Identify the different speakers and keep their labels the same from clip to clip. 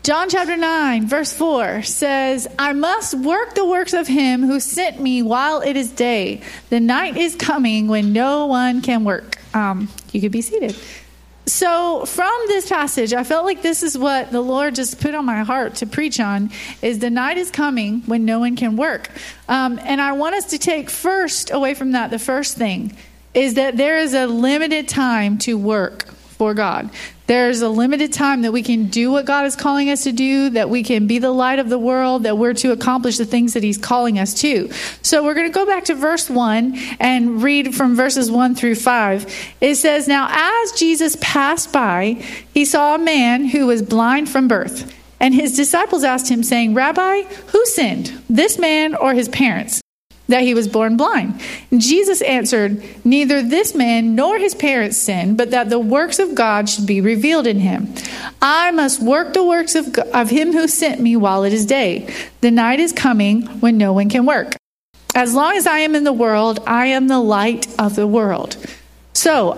Speaker 1: John chapter 9, verse 4 says, I must work the works of him who sent me while it is day. The night is coming when no one can work. You could be seated. So from this passage, I felt like this is what the Lord just put on my heart to preach on, is the night is coming when no one can work. And I want us to take first away from that, the first thing is that there is a limited time to work for God. There's a limited time that we can do what God is calling us to do, that we can be the light of the world, that we're to accomplish the things that he's calling us to. So we're going to go back to verse 1 and read from verses 1 through 5. It says, Now as Jesus passed by, he saw a man who was blind from birth. And his disciples asked him, saying, Rabbi, who sinned, this man or his parents, that he was born blind? And Jesus answered, Neither this man nor his parents sinned, but that the works of God should be revealed in him. I must work the works of him who sent me while it is day. The night is coming when no one can work. As long as I am in the world, I am the light of the world. So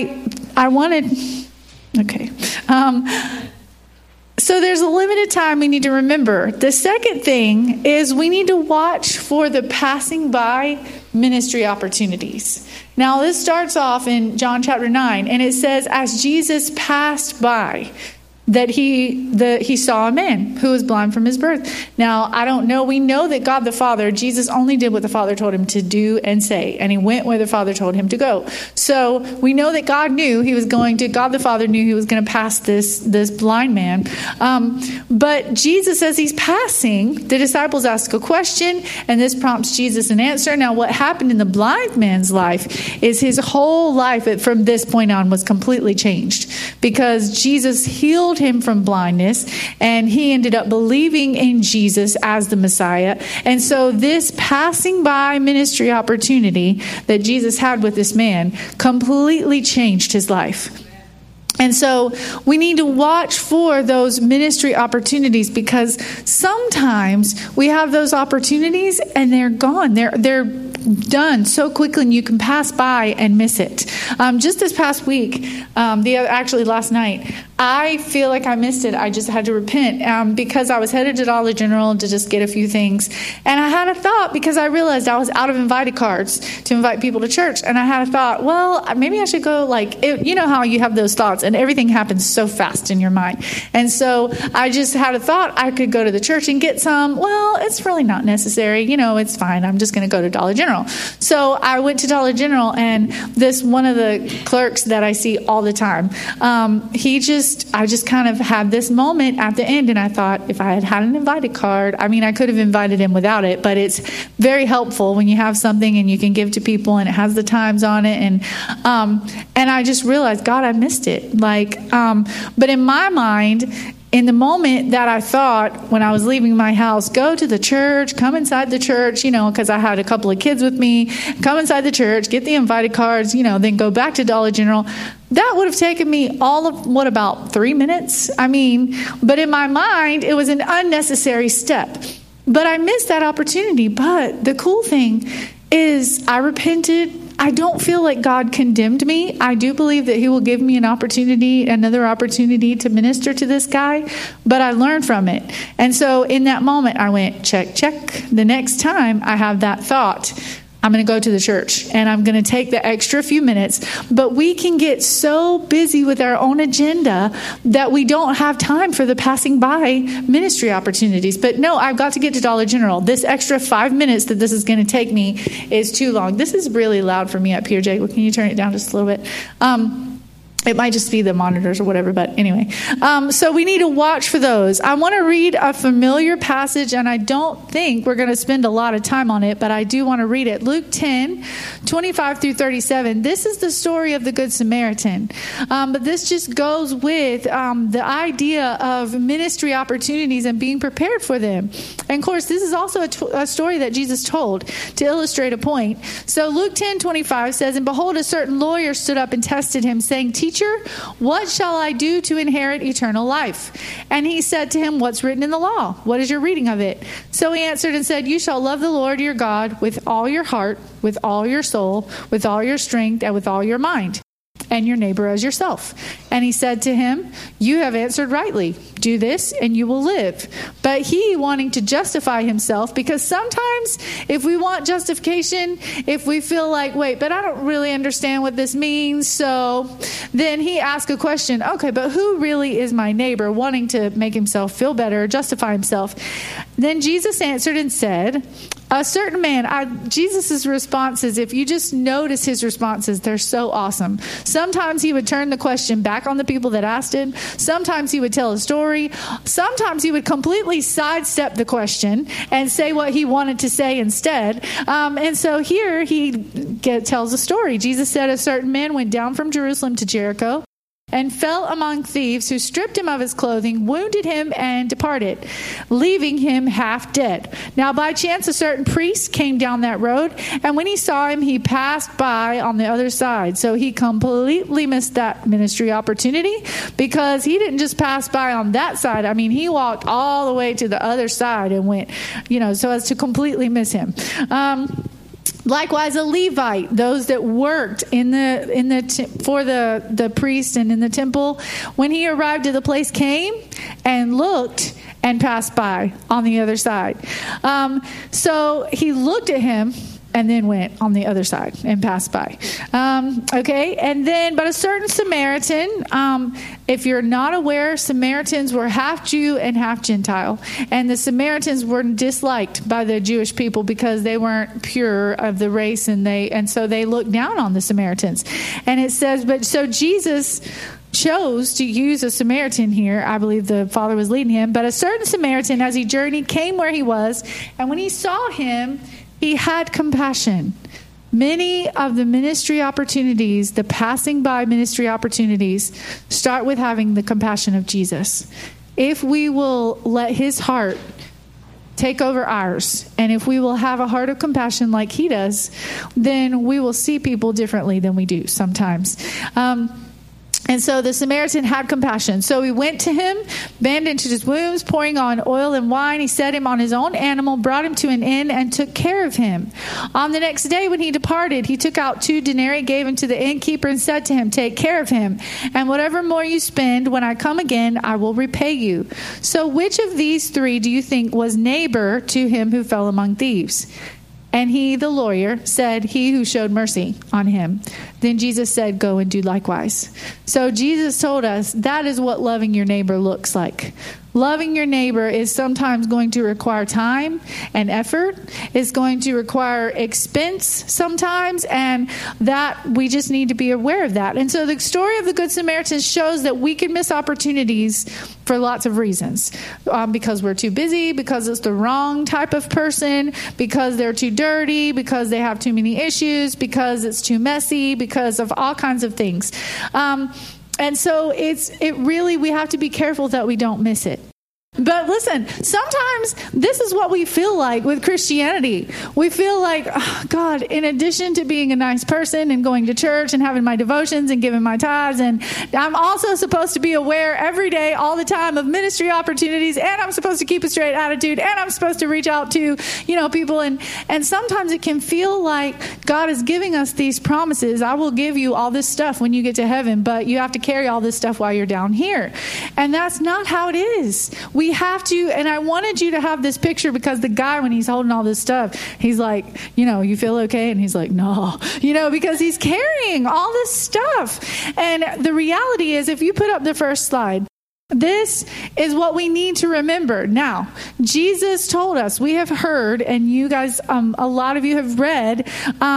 Speaker 1: So there's a limited time we need to remember. The second thing is we need to watch for the passing by ministry opportunities. Now this starts off in John chapter 9, and it says, as Jesus passed by, that he saw a man who was blind from his birth. Now, I don't know. We know that God the Father, Jesus only did what the Father told him to do and say, and he went where the Father told him to go. So we know that God the Father knew he was going to pass this blind man. But Jesus, as he's passing, the disciples ask a question, and this prompts Jesus an answer. Now, what happened in the blind man's life is his whole life from this point on was completely changed, because Jesus healed him from blindness, and he ended up believing in Jesus as the Messiah. And so this passing by ministry opportunity that Jesus had with this man completely changed his life. And so we need to watch for those ministry opportunities, because sometimes we have those opportunities and they're gone. They're done so quickly, and you can pass by and miss it. Just this past week, last night, I feel like I missed it. I just had to repent because I was headed to Dollar General to just get a few things. And I had a thought, because I realized I was out of invited cards to invite people to church. And I had a thought, well, maybe I should go, you know how you have those thoughts and everything happens so fast in your mind. And so I just had a thought I could go to the church and get some. Well, it's really not necessary. It's fine. I'm just going to go to Dollar General. So I went to Dollar General, and one of the clerks that I see all the time, I just kind of had this moment at the end, and I thought, if I had an invited card, I could have invited him without it, but it's very helpful when you have something and you can give to people and it has the times on it. And I just realized, God, I missed it. But in my mind, in the moment that I thought when I was leaving my house, go to the church, come inside the church, because I had a couple of kids with me, come inside the church, get the invited cards, then go back to Dollar General. That would have taken me about 3 minutes? But in my mind, it was an unnecessary step. But I missed that opportunity. But the cool thing is I repented. I don't feel like God condemned me. I do believe that he will give me another opportunity to minister to this guy, but I learned from it. And so in that moment, I went, check. The next time I have that thought, I'm going to go to the church and I'm going to take the extra few minutes. But we can get so busy with our own agenda that we don't have time for the passing by ministry opportunities. But no, I've got to get to Dollar General. This extra 5 minutes that this is going to take me is too long. This is really loud for me up here, Jake. Can you turn it down just a little bit? It might just be the monitors or whatever, but anyway. So we need to watch for those. I want to read a familiar passage, and I don't think we're going to spend a lot of time on it, but I do want to read it. Luke 10, 25 through 37. This is the story of the Good Samaritan. But this just goes with the idea of ministry opportunities and being prepared for them. And of course, this is also a story that Jesus told to illustrate a point. So Luke 10, 25 says, And behold, a certain lawyer stood up and tested him, saying, Teacher, what shall I do to inherit eternal life? And he said to him, What's written in the law? What is your reading of it? So he answered and said, You shall love the Lord your God with all your heart, with all your soul, with all your strength, and with all your mind, and your neighbor as yourself. And he said to him, You have answered rightly. do this and you will live. But he wanting to justify himself, because sometimes if we want justification, if we feel like, wait, but I don't really understand what this means, so then he asked a question, okay, but who really is my neighbor, wanting to make himself feel better or justify himself. Then Jesus answered and said, a certain man. Jesus' responses, if you just notice his responses, they're so awesome. Sometimes he would turn the question back on the people that asked him. Sometimes he would tell a story. Sometimes he would completely sidestep the question and say what he wanted to say instead. And so here he tells a story. Jesus said, a certain man went down from Jerusalem to Jericho and fell among thieves, who stripped him of his clothing, wounded him, and departed, leaving him half dead. Now by chance a certain priest came down that road, and when he saw him, he passed by on the other side. So he completely missed that ministry opportunity, because he didn't just pass by on that side. I mean, he walked all the way to the other side and went, so as to completely miss him. Likewise, a Levite, those that worked for the priest and in the temple, when he arrived at the place, came and looked and passed by on the other side. So he looked at him and then went on the other side and passed by. Okay, and then, but a certain Samaritan, if you're not aware, Samaritans were half Jew and half Gentile. And the Samaritans were disliked by the Jewish people because they weren't pure of the race, and so they looked down on the Samaritans. And it says, but so Jesus chose to use a Samaritan here. I believe the Father was leading him. But a certain Samaritan, as he journeyed, came where he was, and when he saw him, he had compassion. Many of the ministry opportunities, the passing by ministry opportunities, start with having the compassion of Jesus. If we will let his heart take over ours, and if we will have a heart of compassion like he does, then we will see people differently than we do sometimes. And so the Samaritan had compassion. So he went to him, bandaged his wounds, pouring on oil and wine. He set him on his own animal, brought him to an inn, and took care of him. On the next day when he departed, he took out 2 denarii, gave him to the innkeeper, and said to him, take care of him, and whatever more you spend, when I come again, I will repay you. So which of these 3 do you think was neighbor to him who fell among thieves? And he, the lawyer, said, he who showed mercy on him. Then Jesus said, go and do likewise. So Jesus told us that is what loving your neighbor looks like. Loving your neighbor is sometimes going to require time and effort. It's going to require expense sometimes, and that we just need to be aware of that. And so the story of the Good Samaritan shows that we can miss opportunities for lots of reasons. Because we're too busy, because it's the wrong type of person, because they're too dirty, because they have too many issues, because it's too messy, because of all kinds of things. And so we have to be careful that we don't miss it. But listen, sometimes this is what we feel like with Christianity. We feel like, oh, God, in addition to being a nice person and going to church and having my devotions and giving my tithes, and I'm also supposed to be aware every day, all the time, of ministry opportunities, and I'm supposed to keep a straight attitude, and I'm supposed to reach out to, people. And sometimes it can feel like God is giving us these promises. I will give you all this stuff when you get to heaven, but you have to carry all this stuff while you're down here. And that's not how it is. We have to, and I wanted you to have this picture, because the guy, when he's holding all this stuff, he's like, you feel okay? And he's like, no, because he's carrying all this stuff. And the reality is, if you put up the first slide, this is what we need to remember. Now, Jesus told us, we have heard, and you guys, a lot of you have read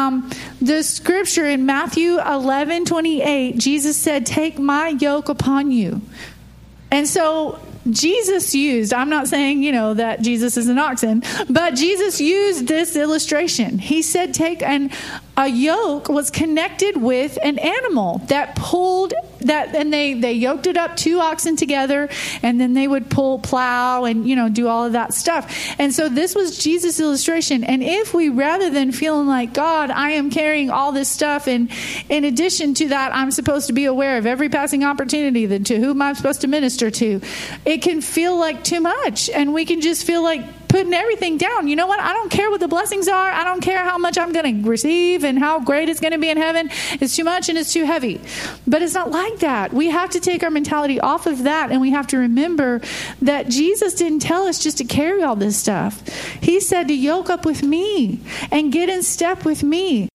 Speaker 1: the scripture in Matthew 11:28. Jesus said, take my yoke upon you. And so Jesus used, I'm not saying, that Jesus is an oxen, but Jesus used this illustration. He said, and a yoke was connected with an animal that pulled that, and they yoked it up, 2 oxen together, and then they would plow and, do all of that stuff. And so this was Jesus' illustration. And if we, rather than feeling like, God, I am carrying all this stuff, and in addition to that, I'm supposed to be aware of every passing opportunity, that to whom I'm supposed to minister to, it can feel like too much. And we can just feel like putting everything down. You know what? I don't care what the blessings are. I don't care how much I'm going to receive and how great it's going to be in heaven. It's too much and it's too heavy. But it's not like like that. We have to take our mentality off of that, and we have to remember that Jesus didn't tell us just to carry all this stuff. He said to yoke up with me and get in step with me.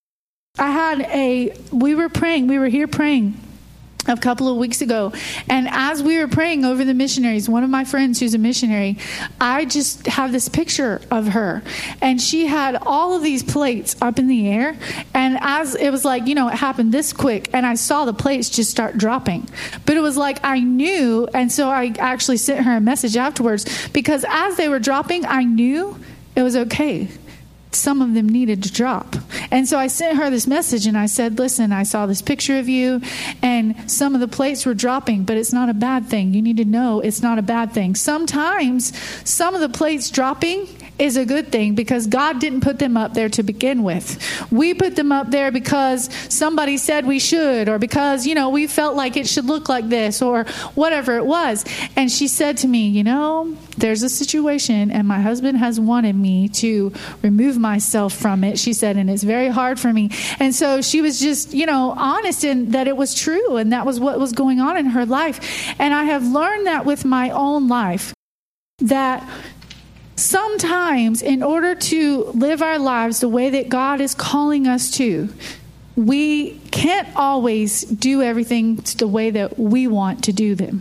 Speaker 1: We were here praying a couple of weeks ago, and as we were praying over the missionaries, one of my friends who's a missionary, I just have this picture of her, and she had all of these plates up in the air, and as it was like, it happened this quick, and I saw the plates just start dropping, but it was like I knew, and so I actually sent her a message afterwards, because as they were dropping, I knew it was okay. Some of them needed to drop. And so I sent her this message and I said, listen, I saw this picture of you and some of the plates were dropping, but it's not a bad thing. You need to know it's not a bad thing. Sometimes some of the plates dropping is a good thing because God didn't put them up there to begin with. We put them up there because somebody said we should, or because, we felt like it should look like this, or whatever it was. And she said to me, there's a situation and my husband has wanted me to remove myself from it. She said, and it's very hard for me. And so she was just, honest in that it was true. And that was what was going on in her life. And I have learned that with my own life, that sometimes in order to live our lives the way that God is calling us to, we can't always do everything the way that we want to do them.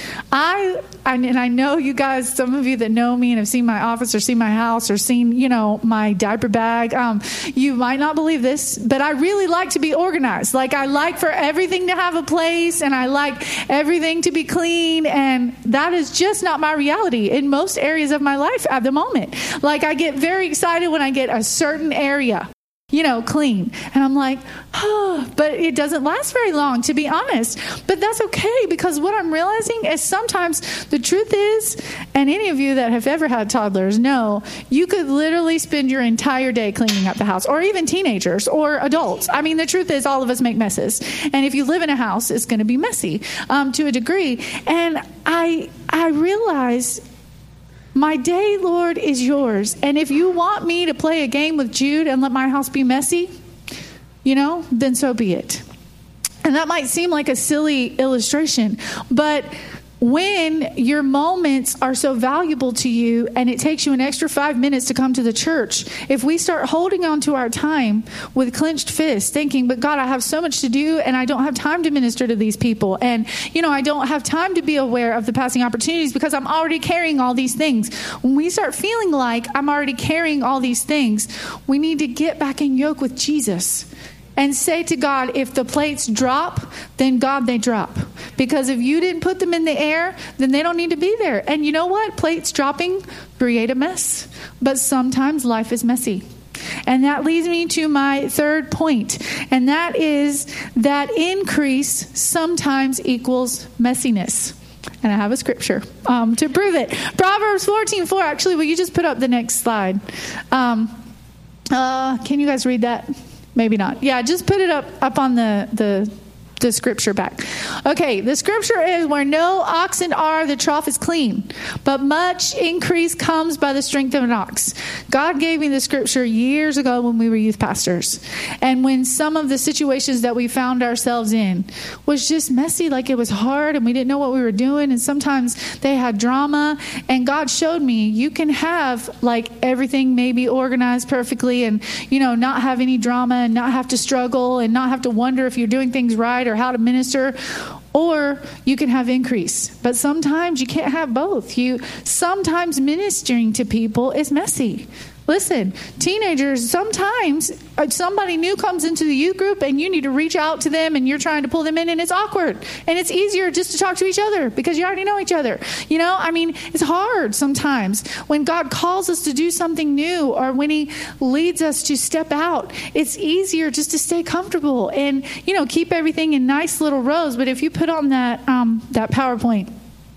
Speaker 1: I know you guys, some of you that know me and have seen my office or seen my house or seen, my diaper bag, you might not believe this, but I really like to be organized. Like I like for everything to have a place and I like everything to be clean. And that is just not my reality in most areas of my life at the moment. Like I get very excited when I get a certain area clean. And I'm like, but it doesn't last very long, to be honest. But that's okay, because what I'm realizing is sometimes the truth is, and any of you that have ever had toddlers know, you could literally spend your entire day cleaning up the house, or even teenagers or adults. I mean, the truth is all of us make messes. And if you live in a house, it's going to be messy to a degree. And I realized, my day, Lord, is yours. And if you want me to play a game with Jude and let my house be messy, then so be it. And that might seem like a silly illustration, but when your moments are so valuable to you and it takes you an extra 5 minutes to come to the church, if we start holding on to our time with clenched fists, thinking, but God, I have so much to do and I don't have time to minister to these people. And, I don't have time to be aware of the passing opportunities because I'm already carrying all these things. When we start feeling like I'm already carrying all these things, we need to get back in yoke with Jesus. And say to God, if the plates drop, then God, they drop. Because if you didn't put them in the air, then they don't need to be there. And you know what? Plates dropping create a mess. But sometimes life is messy. And that leads me to my third point. And that is that increase sometimes equals messiness. And I have a scripture to prove it. Proverbs 14:4. Actually, will you just put up the next slide? Can you guys read that? Maybe not. Yeah, just put it up on the scripture back. Okay, the scripture is, where no oxen are, the trough is clean, but much increase comes by the strength of an ox. God gave me the scripture years ago when we were youth pastors. And when some of the situations that we found ourselves in was just messy, like it was hard and we didn't know what we were doing. And sometimes they had drama. And God showed me, you can have like everything maybe organized perfectly and, not have any drama and not have to struggle and not have to wonder if you're doing things right or how to minister, or you can have increase. But sometimes you can't have both. Sometimes ministering to people is messy. Listen, teenagers, sometimes somebody new comes into the youth group and you need to reach out to them and you're trying to pull them in and it's awkward. And it's easier just to talk to each other because you already know each other. It's hard sometimes when God calls us to do something new or when he leads us to step out. It's easier just to stay comfortable and, keep everything in nice little rows. But if you put on that PowerPoint,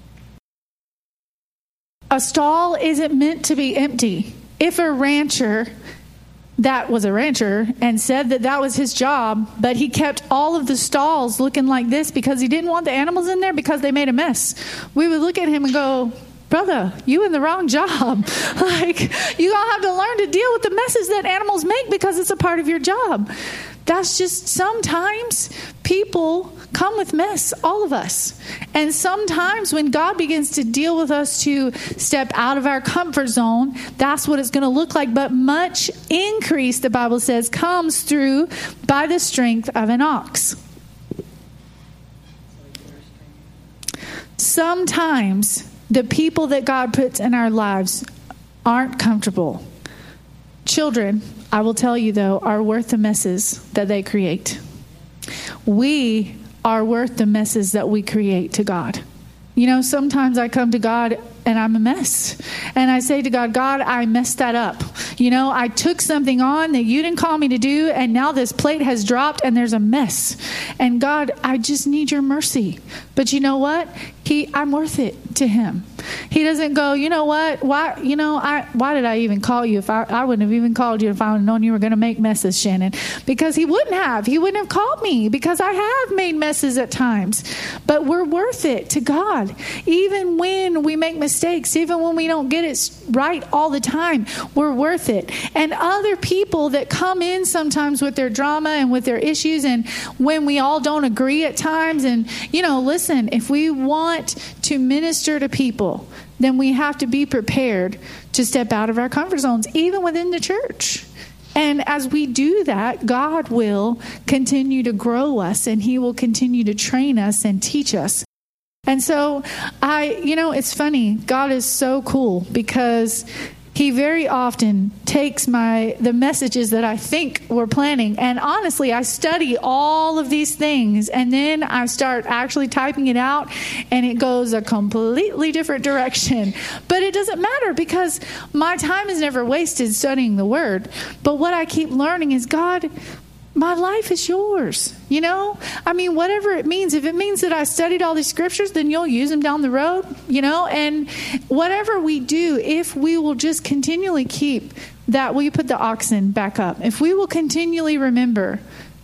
Speaker 1: a stall isn't meant to be empty. If a rancher that was a rancher and said that was his job, but he kept all of the stalls looking like this because he didn't want the animals in there because they made a mess, we would look at him and go, brother, you in the wrong job. You all have to learn to deal with the messes that animals make because it's a part of your job. That's just sometimes people come with mess, all of us. And sometimes when God begins to deal with us to step out of our comfort zone, that's what it's going to look like. But much increase, the Bible says, comes through by the strength of an ox. Sometimes the people that God puts in our lives aren't comfortable. Children, I will tell you though, are worth the messes that they create. We are worth the messes that we create to God. You know, sometimes I come to God and I'm a mess. And I say to God, God, I messed that up. You know, I took something on that you didn't call me to do, and now this plate has dropped and there's a mess. And God, I just need your mercy. But you know what? I'm worth it to him. He doesn't go, you know what? Why did I even call you? If I wouldn't have even called you if I would have known you were going to make messes, Shannon. Because he wouldn't have. He wouldn't have called me, because I have made messes at times. But we're worth it to God. Even when we make mistakes, even when we don't get it right all the time, we're worth it. And other people that come in sometimes with their drama and with their issues, and when we all don't agree at times, and, you know, listen, if we want to minister to people, then we have to be prepared to step out of our comfort zones, even within the church. And as we do that, God will continue to grow us, and he will continue to train us and teach us. And so it's funny. God is so cool, because he very often takes the messages that I think we're planning. And honestly, I study all of these things, and then I start actually typing it out, and it goes a completely different direction. But it doesn't matter, because my time is never wasted studying the word. But what I keep learning is, God, my life is yours. You know, I mean, whatever it means. If it means that I studied all these scriptures, then you'll use them down the road, you know, and whatever we do, if we will just continually keep that, will you put the oxen back up? If we will continually remember,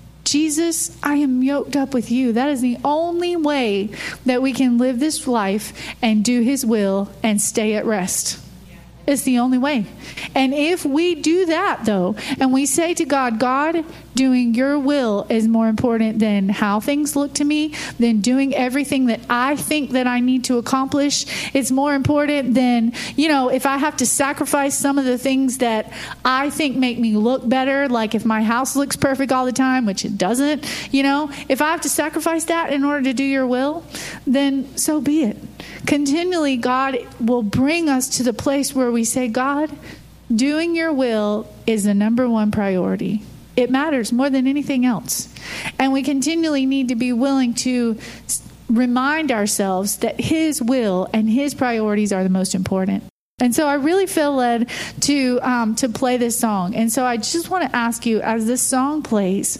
Speaker 1: Jesus, I am yoked up with you. That is the only way that we can live this life and do his will and stay at rest. It's the only way. And if we do that, though, and we say to God, God, doing your will is more important than how things look to me, than doing everything that I think that I need to accomplish. It's more important than, you know, if I have to sacrifice some of the things that I think make me look better, like if my house looks perfect all the time, which it doesn't, you know, if I have to sacrifice that in order to do your will, then so be it. Continually, God will bring us to the place where we say, God, doing your will is the number one priority. It matters more than anything else. And we continually need to be willing to remind ourselves that his will and his priorities are the most important. And so I really feel led to play this song. And so I just want to ask you, as this song plays,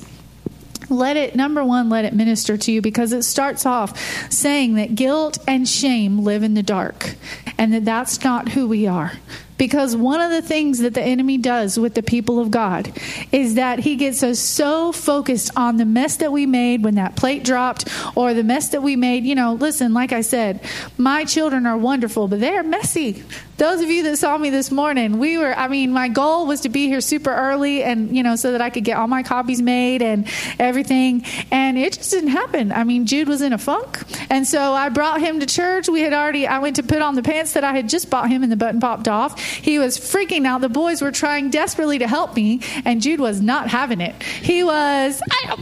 Speaker 1: let it minister to you, because it starts off saying that guilt and shame live in the dark, and that's not who we are. Because one of the things that the enemy does with the people of God is that he gets us so focused on the mess that we made when that plate dropped, or the mess that we made. You know, listen, like I said, my children are wonderful, but they're messy. Those of you that saw me this morning, my goal was to be here super early, and, you know, so that I could get all my copies made and everything. And it just didn't happen. I mean, Jude was in a funk. And so I brought him to church. I went to put on the pants that I had just bought him, and the button popped off. He was freaking out. The boys were trying desperately to help me, and Jude was not having it. He was,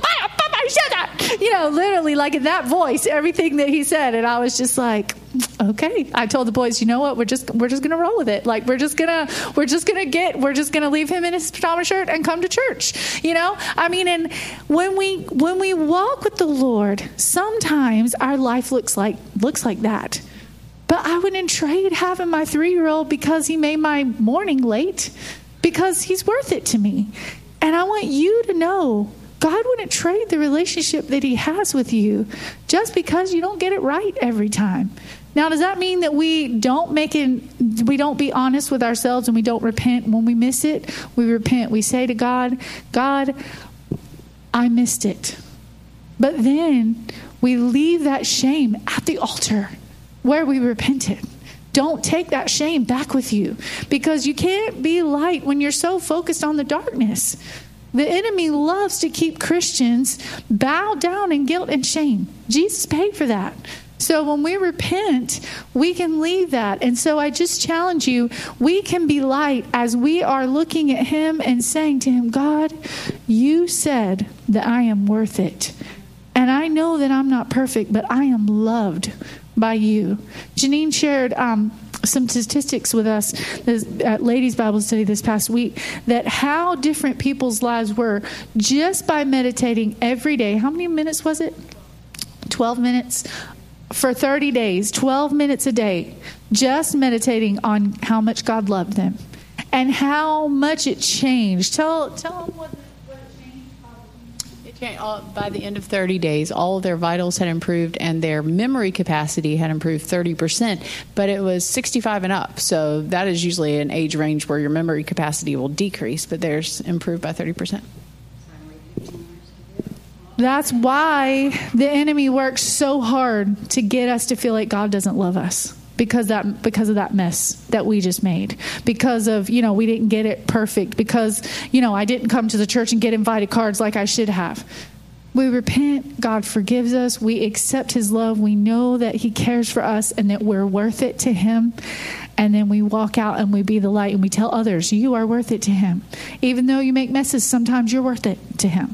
Speaker 1: you know, literally like in that voice, everything that he said. And I was just like, okay. I told the boys, you know what? We're just going to roll with it. Like, we're just going to leave him in his pajama shirt and come to church. You know, I mean, and when we walk with the Lord, sometimes our life looks like that. But I wouldn't trade having my 3-year-old because he made my morning late, because he's worth it to me. And I want you to know, God wouldn't trade the relationship that he has with you just because you don't get it right every time. Now, does that mean that we don't be honest with ourselves, and we don't repent when we miss it? We repent. We say to God, God, I missed it. But then we leave that shame at the altar where we repented. Don't take that shame back with you, because you can't be light when you're so focused on the darkness. The enemy loves to keep Christians bowed down in guilt and shame. Jesus paid for that. So when we repent, we can leave that. And so I just challenge you, we can be light as we are looking at him and saying to him, God, you said that I am worth it. And I know that I'm not perfect, but I am loved by you. Janine shared some statistics with us at Ladies Bible Study this past week, that how different people's lives were just by meditating every day. How many minutes was it? 12 minutes. For 30 days, 12 minutes a day, just meditating on how much God loved them and how much it changed. Tell them what it changed.
Speaker 2: It changed. By the end of 30 days, all of their vitals had improved and their memory capacity had improved 30%, but it was 65 and up. So that is usually an age range where your memory capacity will decrease, but theirs improved by 30%.
Speaker 1: That's why the enemy works so hard to get us to feel like God doesn't love us because of that mess that we just made, because of, we didn't get it perfect, because, I didn't come to the church and get invited cards like I should have. We repent, God forgives us, we accept his love, we know that he cares for us and that we're worth it to him. And then we walk out and we be the light and we tell others, you are worth it to him. Even though you make messes, sometimes you're worth it to him.